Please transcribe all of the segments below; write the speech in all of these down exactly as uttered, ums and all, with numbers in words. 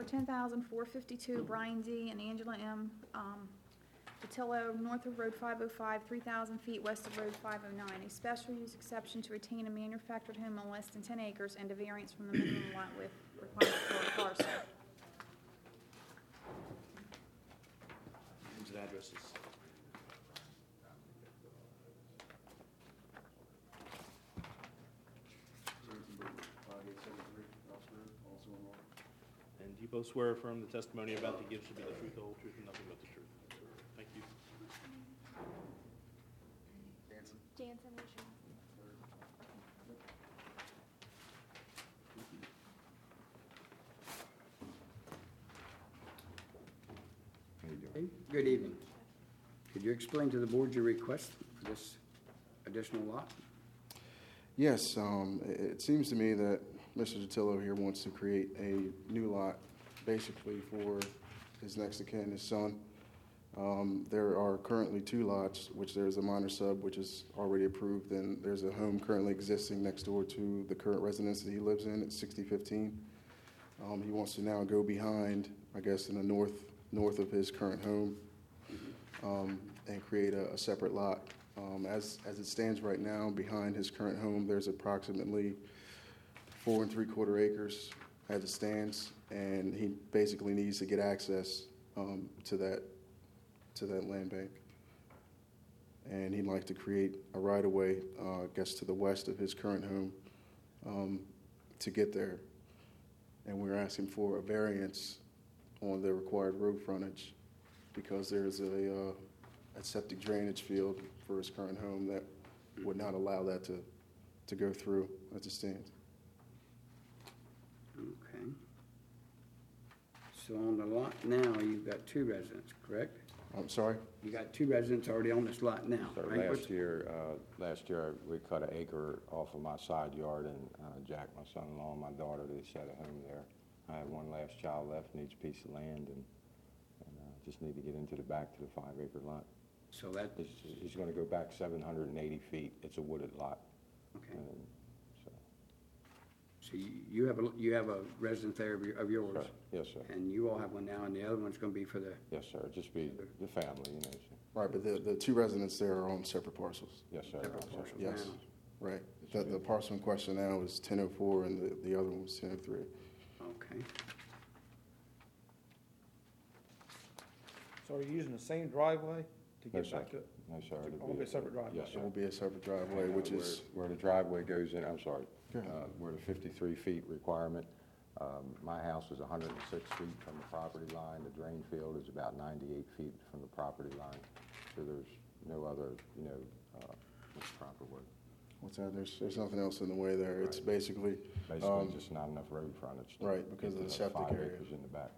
ten thousand four fifty-two, Brian D. and Angela M. Um, Patillo, north of Road five oh five, three thousand feet west of Road five oh nine. A special use exception to retain a manufactured home on less than ten acres and a variance from the minimum lot width requirement for a parcel. Names and addresses. And do you both swear or affirm the testimony about to give should be the truth, the whole truth, and nothing but the truth? Thank you. Jansen. Jansen, what's your How you doing? Okay, good evening. Could you explain to the board your request for this additional lot? Yes, um, it, it seems to me that Mister Datillo here wants to create a new lot, basically for his next of kin, his son. Um, there are currently two lots, which there's a minor sub, which is already approved, and there's a home currently existing next door to the current residence that he lives in at sixty fifteen. Um, he wants to now go behind, I guess, in the north north of his current home, um, and create a, a separate lot. Um, as as it stands right now, behind his current home, there's approximately four and three quarter acres as it stands, and he basically needs to get access um, to that to that land bank. And he'd like to create a right-of-way, uh, I guess, to the west of his current home um, to get there. And we're asking for a variance on the required road frontage because there's a, uh, a septic drainage field for his current home that would not allow that to, to go through as it stands. Okay. So on the lot now, you've got two residents, correct? I'm sorry? You got two residents already on this lot now, So right? What's- last year, uh, last year, we cut an acre off of my side yard, and uh, Jack, my son-in-law, and my daughter, they set a home there. I have one last child left in each piece of land, and, and uh, just need to get into the back to the five-acre lot. So that, He's, he's going to go back seven hundred eighty feet. It's a wooded lot. okay. And so, So you you have a, you have a resident there of your- of yours? sir. Yes, sir. And you all have one now, and the other one's going to be for the, Yes, sir. Just be the family, you know. So. Right, but the, the two residents there are on separate parcels. Yes, sir. Separate Yes, sir. parcels. Yes, Wow. right. The, the parcel in question now is ten oh four and the, the other one was ten oh three. okay. So are you using the same driveway to No, get sir. back to it? No, sir. It It'll won't be a separate driveway? Yes, It sir. will be a separate driveway, which Uh, is, Where where the driveway goes in, I'm sorry, Go ahead. uh, where the fifty-three feet requirement, um, my house is one hundred six feet from the property line. The drain field is about ninety-eight feet from the property line. So there's no other, you know, uh, proper way. what's that, there's, there's nothing else in the way there. It's Right. basically, Basically, Um, just not enough road frontage. to right, because of get the to septic five area. acres in the back.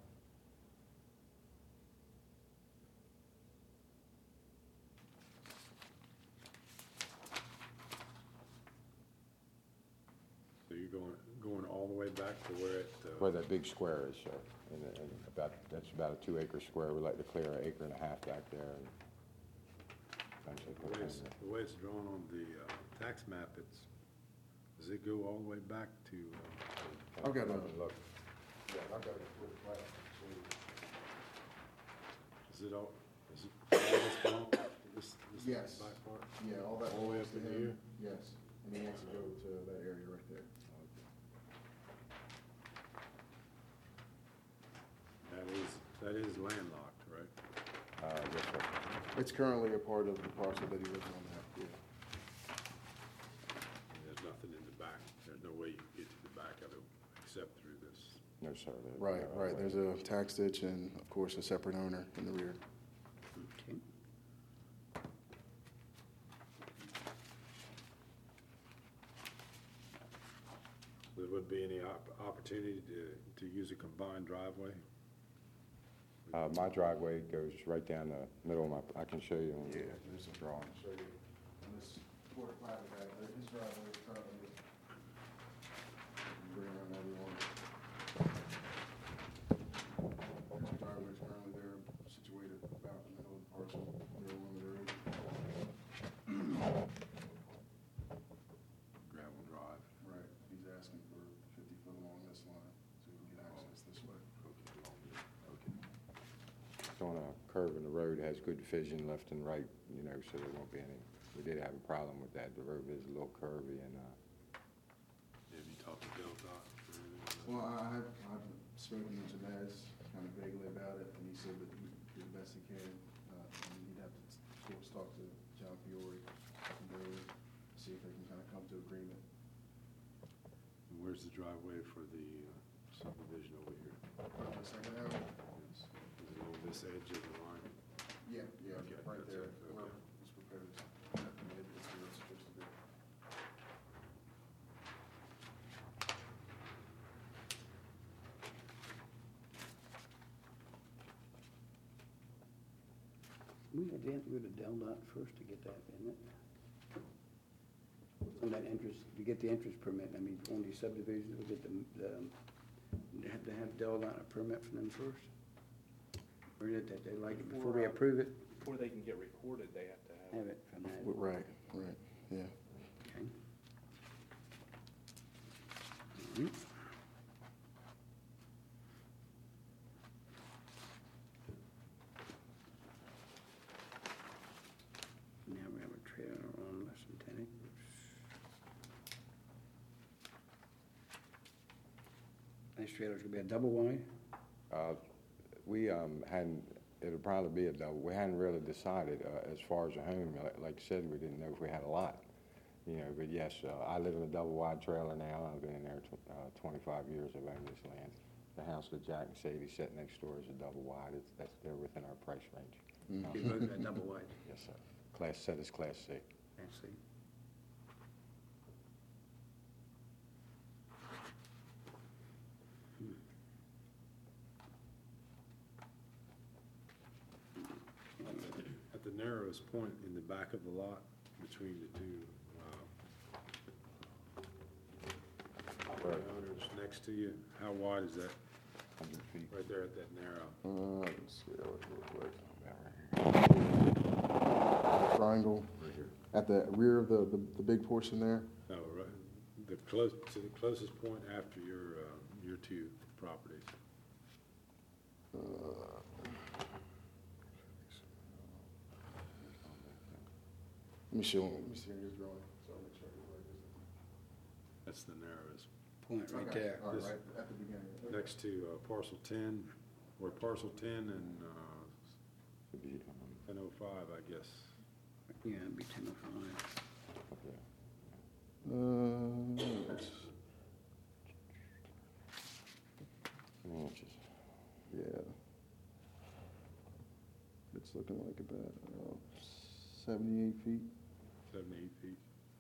So you're going, going all the way back to where it, uh, Where that big square is, sir, and, and about, that's about a two acre square. We'd like to clear an acre and a half back there and eventually the put way it it's, in there. the way it's drawn on the, uh, tax map, it's, does it go all the way back to, uh, I've got a, Look, yeah, I've got a quick plan. is it all, is it all this belong, this, this Yes. back part? Yeah, all that. All the way up belongs to into him. here? Yes, and he wants to go to that area right there. That is, that is landlocked, right? uh, yes, sir. It's currently a part of the parcel that he lives on now, yeah. There's nothing in the back, there's no way you can get to the back of it except through this. No, sir. there- Right, there are right, ways. there's a tax ditch and, of course, a separate owner in the rear. Okay. There would be any op- opportunity to, to use a combined driveway? Uh, my driveway goes right down the middle of my, I can show you on the there's a drawing. Show you, on this quarter plat we have, there- his driveway is currently, bring around everyone. His driveway is currently there, situated about in the middle of the parcel, there along the road. Gravel drive. Right, he's asking for fifty foot along this line, so he can get access this way. It's on a curve in the road, has good vision left and right, you know, so there won't be any, we did have a problem with that. The road is a little curvy and, uh, Have you talked to Del Dot? or anything like that? Well, I have, I've spoken to Jamez kind of vaguely about it, and he said that he would do the best he can. Uh, and he'd have to, of course, talk to John Fiore, and Bailey, see if they can kind of come to agreement. And where's the driveway for the uh, subdivision over here? Uh, second out? Is is it on this edge of the line? Yeah, yeah, Okay, right that's there, it, where okay. it's proposed. Maybe that's where it's supposed to be. We had to go to Del Dot first to get that, isn't it? On that interest, to get the interest permit, I mean, on these subdivisions, we get the, the, they have to have Del Dot a permit from them first? Or is it that they like it before we Before, uh, approve it? Before they can get recorded, they have to have. Have it from that, Right, right, yeah. okay? All right. Now we have a trailer on less than ten acres. This trailer's gonna be a double wide? Uh, We um, hadn't, it'll probably be a double. We hadn't really decided uh, as far as a home. Like, like I said, we didn't know if we had a lot. You know, but yes, uh, I live in a double wide trailer now. I've been in there tw- uh, twenty-five years. I've owned this land. The house that Jack and Sadie sit next door is a double wide. It's, that's, they're within our price range. Mm. You both got double wide, Yes, sir. Class, set is Class C. actually. At the narrowest point in the back of the lot, between the two uh, property owners next to you, how wide is that? one hundred feet. Right there at that narrow? Uh, let's see, real quick. About right here. Triangle Right here. at the rear of the, the, the big portion there. No, right, the close, to the closest point after your, uh, your two properties. Uh, Let me show, let me see your drawing, so I'll make sure I get it right. That's the narrowest. Point right Okay, there. All right, This- right at the beginning. Next to uh, parcel ten, or parcel ten and uh, It'd be, um, ten oh five, I guess. Yeah, it'd be ten oh five. up there. Uh, Twenty inches. yeah. It's looking like about uh, seventy-eight feet. Seventy-eight feet.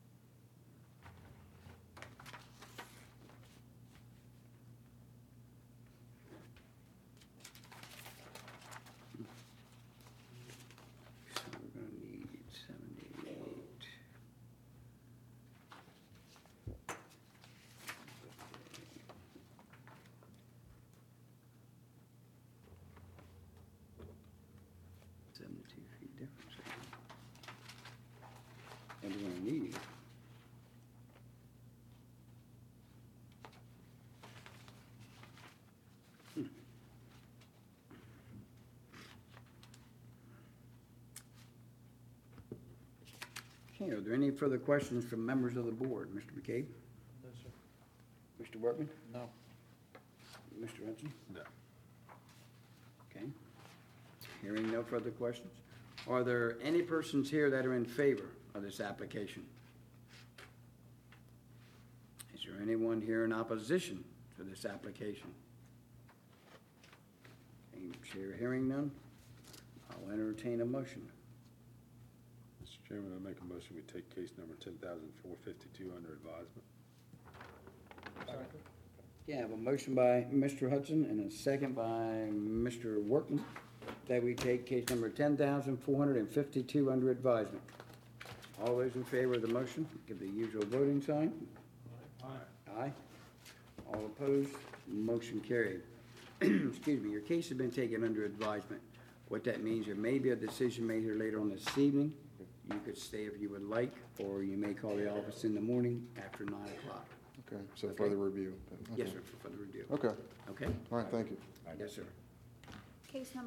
So we're gonna need seventy-eight. Seventy-two feet difference. And we're gonna need. Hmm. Okay, are there any further questions from members of the board? Mister McCabe? No, sir. Mister Workman? No. Mister Hudson? No. Okay. Hearing no further questions. Are there any persons here that are in favor of this application? Is there anyone here in opposition to this application? Okay, Chair, hearing none, I'll entertain a motion. Mister Chairman, I make a motion, we take case number ten thousand four fifty-two under advisement. Yeah, I have a motion by Mister Hudson and a second by Mister Workman that we take case number ten thousand four hundred fifty-two under advisement. All those in favor of the motion, give the usual voting sign. Aye. Aye. All opposed, motion carried. Excuse me, your case has been taken under advisement. What that means, there may be a decision made here later on this evening. You could stay if you would like, or you may call the office in the morning after nine o'clock. Okay, so Okay. further review. Yes, Okay. sir, for further review. Okay, Okay? all right, thank you. Yes, sir. Case number